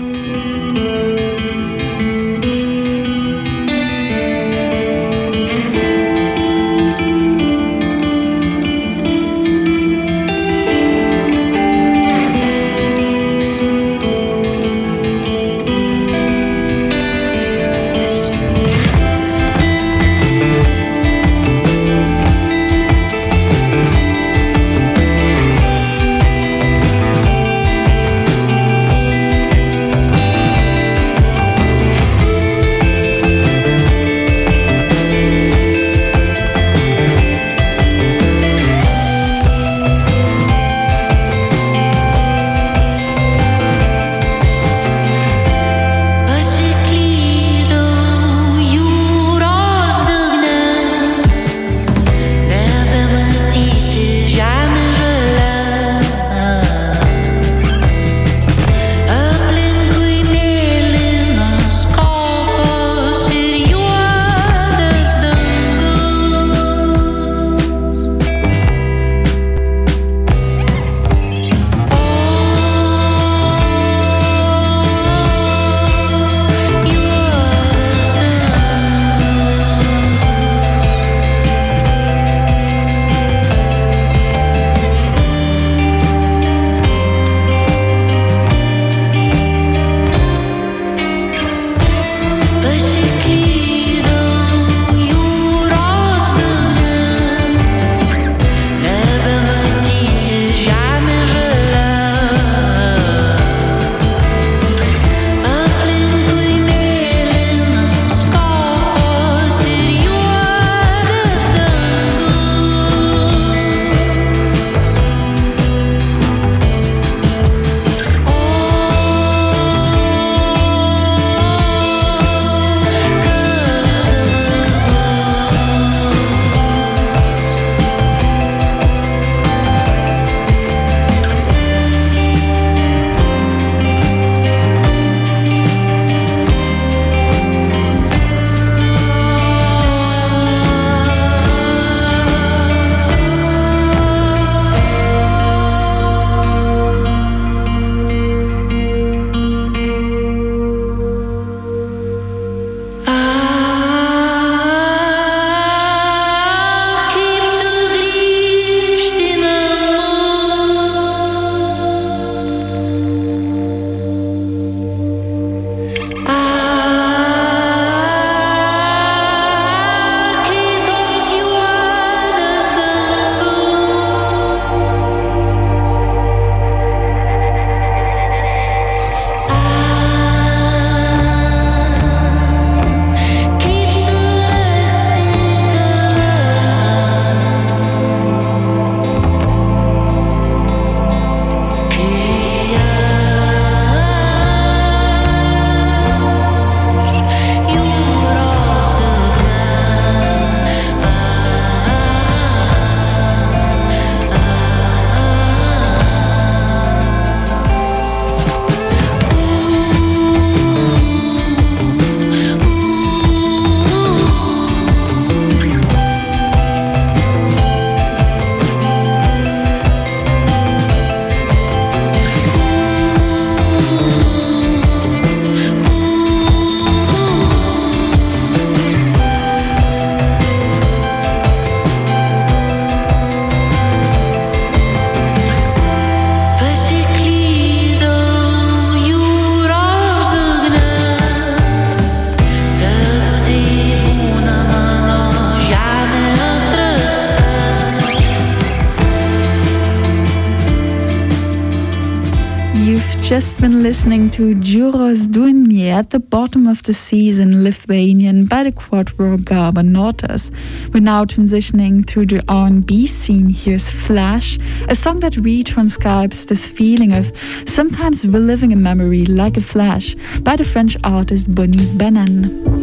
just been listening to Juros Dunie at the bottom of the seas in Lithuanian by the Quatuor Garbanotas. We're now transitioning through the R and B scene. Here's Flash, a song that retranscribes this feeling of sometimes reliving a memory like a flash by the French artist Bonnie Banane.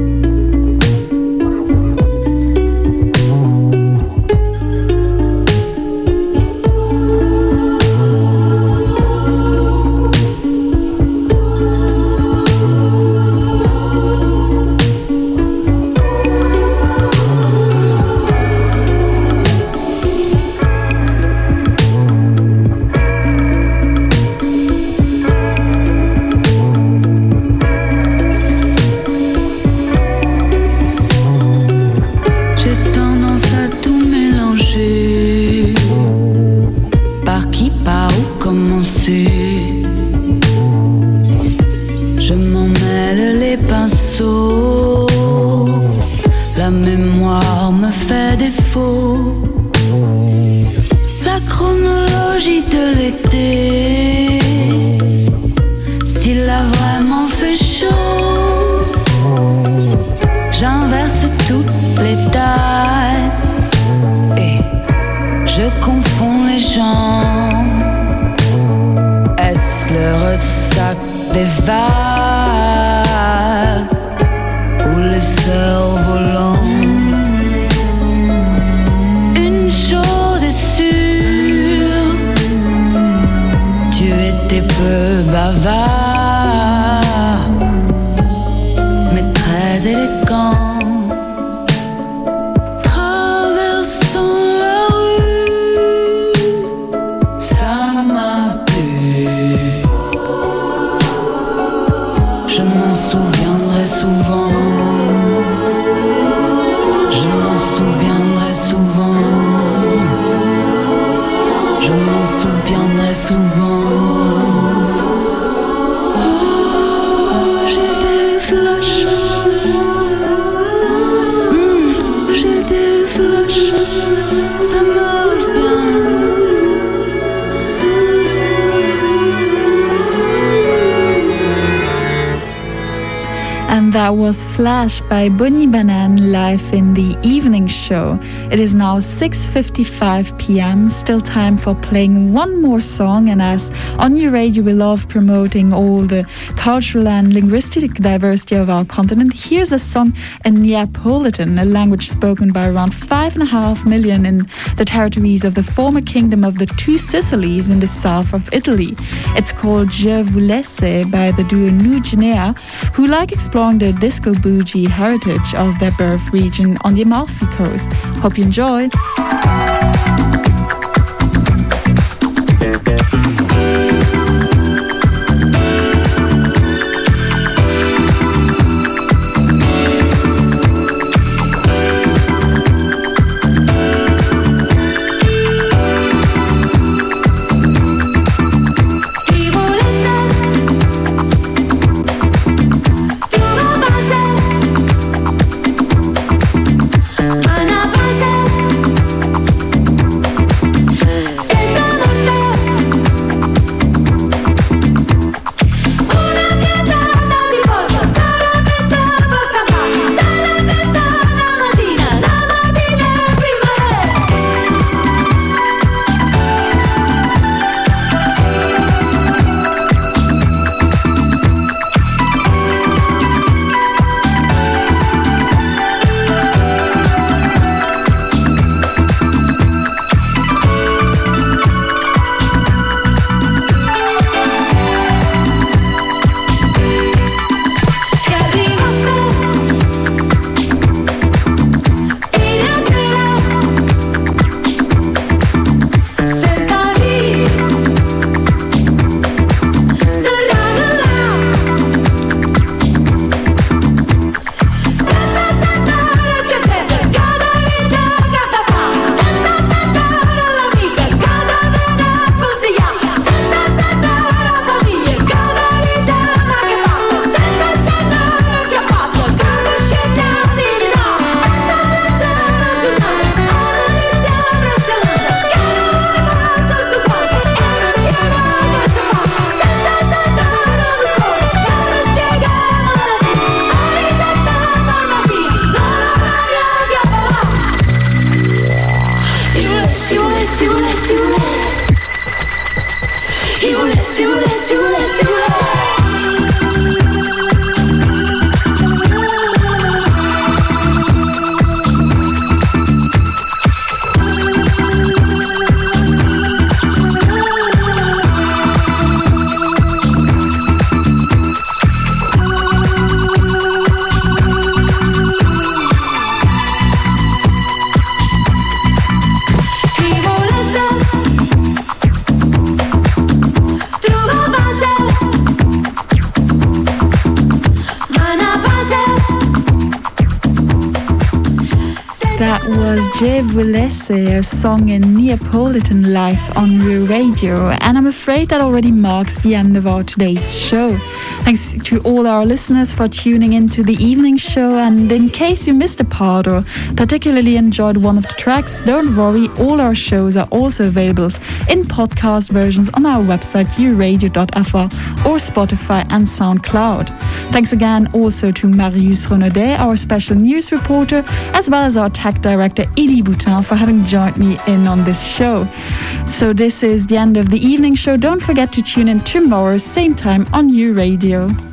Je m'en mêle les pinceaux, la mémoire me fait défaut. La chronologie de l'été, s'il a vraiment fait chaud, j'inverse toutes les dates et je confonds les gens. Est-ce le ressac des vagues ou le cerf-volant? Une chose est sûre, tu étais peu bavard, mais très élégant. That was Flash by Bonnie Banane live in the evening show. It is now six fifty-five p.m. Still time for playing one more song, and as on your radio we love promoting all the cultural and linguistic diversity of our continent, here's a song in Neapolitan, a language spoken by around five and a half million in the territories of the former kingdom of the Two Sicilies in the south of Italy. It's called Je vous laisse by the duo New Guinea, who like exploring the disco bougie heritage of their birth region on the Amalfi Coast. Hope you enjoy. Anna Pasha. was Je vous laisse, a song in Neapolitan life on Rio Radio, and I'm afraid that already marks the end of our today's show. Thanks to all our listeners for tuning into the evening show, and in case you missed a part or particularly enjoyed one of the tracks, don't worry, all our shows are also available in podcast versions on our website u radio dot f r or Spotify and SoundCloud. Thanks again also to Marius Renaudet, our special news reporter, as well as our tech director Elie Boutin for having joined me in on this show. So this is the end of the evening show. Don't forget to tune in tomorrow, same time on U Radio.